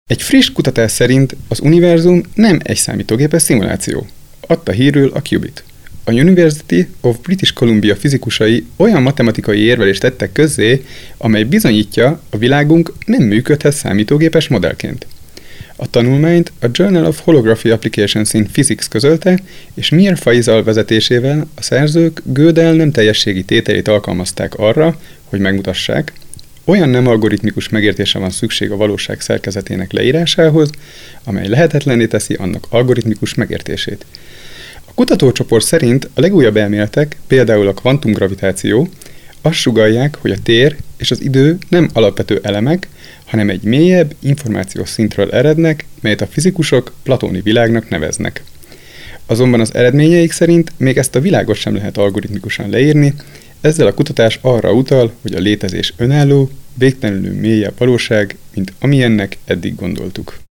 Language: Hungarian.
Egy friss kutatás szerint az univerzum nem egy számítógépes szimuláció, adta hírül a Qubit. A University of British Columbia fizikusai olyan matematikai érvelést tettek közzé, amely bizonyítja, a világunk nem működhet számítógépes modellként. A tanulmányt a Journal of Holography Applications in Physics közölte, és Mir Faisal vezetésével a szerzők Gödel nem teljességi tételét alkalmazták arra, hogy megmutassák, olyan nem algoritmikus megértése van szükség a valóság szerkezetének leírásához, amely lehetetlenné teszi annak algoritmikus megértését. A kutatócsoport szerint a legújabb elméletek, például a kvantumgravitáció, azt sugallják, hogy a tér és az idő nem alapvető elemek, hanem egy mélyebb információs szintről erednek, melyet a fizikusok platóni világnak neveznek. Azonban az eredményeik szerint még ezt a világot sem lehet algoritmikusan leírni, ezzel a kutatás arra utal, hogy a létezés önálló, végtelenül mélyebb valóság, mint amilyennek eddig gondoltuk.